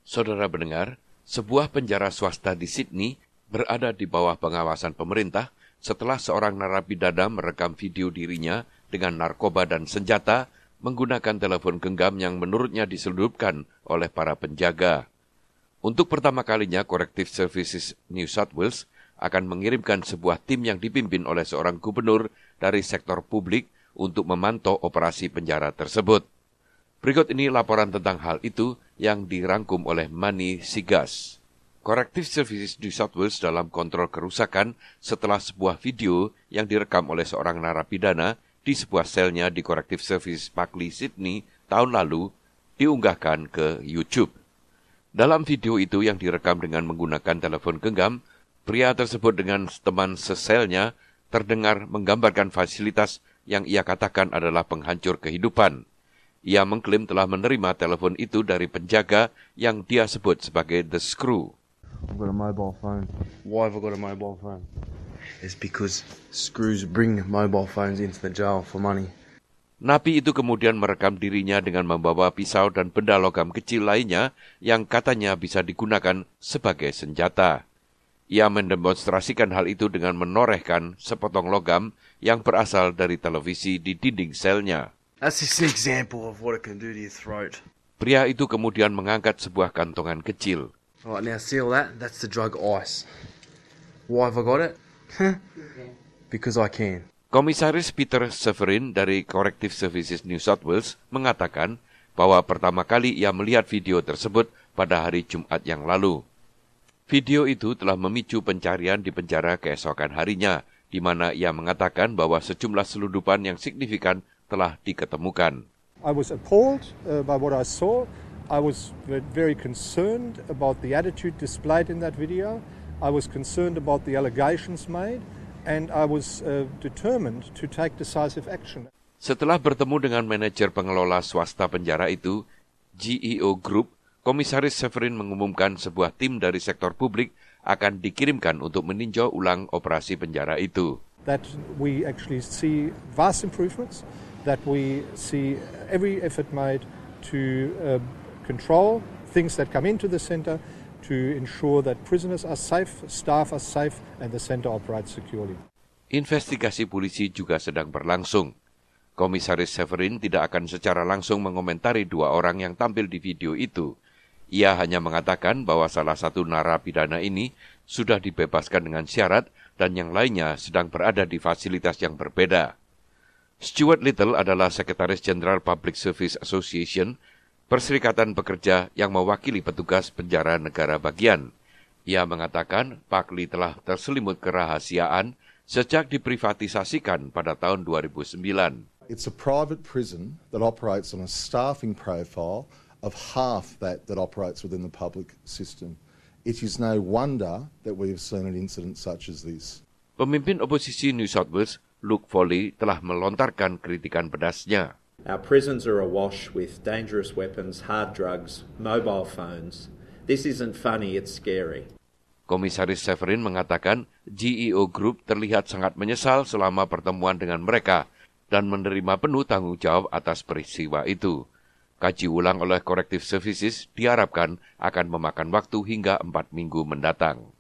Saudara pendengar, sebuah penjara swasta di Sydney berada di bawah pengawasan pemerintah setelah seorang narapidana merekam video dirinya dengan narkoba dan senjata menggunakan telepon genggam yang menurutnya diselundupkan oleh para penjaga. Untuk pertama kalinya, Corrective Services New South Wales akan mengirimkan sebuah tim yang dipimpin oleh seorang gubernur dari sektor publik untuk memantau operasi penjara tersebut. Berikut ini laporan tentang hal itu yang dirangkum oleh Mani Sigas. Corrective Services New South Wales dalam kontrol kerusakan setelah sebuah video yang direkam oleh seorang narapidana di sebuah selnya di Corrective Services Buckley, Sydney tahun lalu diunggahkan ke YouTube. Dalam video itu yang direkam dengan menggunakan telepon genggam, pria tersebut dengan teman seselnya terdengar menggambarkan fasilitas yang ia katakan adalah penghancur kehidupan. Ia mengklaim telah menerima telepon itu dari penjaga yang dia sebut sebagai The Screw. I've got a mobile phone. Why have I got a mobile phone? It's because screws bring mobile phones into the jail for money. Napi itu kemudian merekam dirinya dengan membawa pisau dan benda logam kecil lainnya yang katanya bisa digunakan sebagai senjata. Ia mendemonstrasikan hal itu dengan menorehkan sepotong logam yang berasal dari televisi di dinding selnya. That's just an example of what it can do to your throat. Pria itu kemudian mengangkat sebuah kantongan kecil. Right, now see all that? That's the drug ice. Why have I got it? Because I can. Komisaris Peter Severin dari Corrective Services New South Wales mengatakan bahwa pertama kali ia melihat video tersebut pada hari Jumat yang lalu. Video itu telah memicu pencarian di penjara keesokan harinya, di mana ia mengatakan bahwa sejumlah selundupan yang signifikan telah diketemukan. I was appalled by what I saw. I was very concerned about the attitude displayed in that video. I was concerned about the allegations made, and I was determined to take decisive action. Setelah bertemu dengan manajer pengelola swasta penjara itu, GEO Group, Komisaris Severin mengumumkan sebuah tim dari sektor publik akan dikirimkan untuk meninjau ulang operasi penjara itu. That we actually see vast improvements, that we see every effort made to control things that come into the centre, to ensure that prisoners are safe, staff are safe, and the centre operates securely. Investigasi polisi juga sedang berlangsung. Komisaris Severin tidak akan secara langsung mengomentari dua orang yang tampil di video itu. Ia hanya mengatakan bahwa salah satu narapidana ini sudah dibebaskan dengan syarat dan yang lainnya sedang berada di fasilitas yang berbeda. Stuart Little adalah Sekretaris Jenderal Public Service Association, perserikatan pekerja yang mewakili petugas penjara negara bagian. Ia mengatakan Buckley telah terselimut kerahasiaan sejak diprivatisasikan pada tahun 2009. It's a private prison that operates on a staffing profile of half that operates within the public system. It is no wonder that we have seen an incident such as this. Pemimpin oposisi New South Wales, Luke Foley, telah melontarkan kritikan pedasnya. Our prisons are awash with dangerous weapons, hard drugs, mobile phones. This isn't funny, it's scary. Komisaris Severin mengatakan GEO Group terlihat sangat menyesal selama pertemuan dengan mereka dan menerima penuh tanggung jawab atas peristiwa itu. Kaji ulang oleh Corrective Services diharapkan akan memakan waktu hingga 4 minggu mendatang.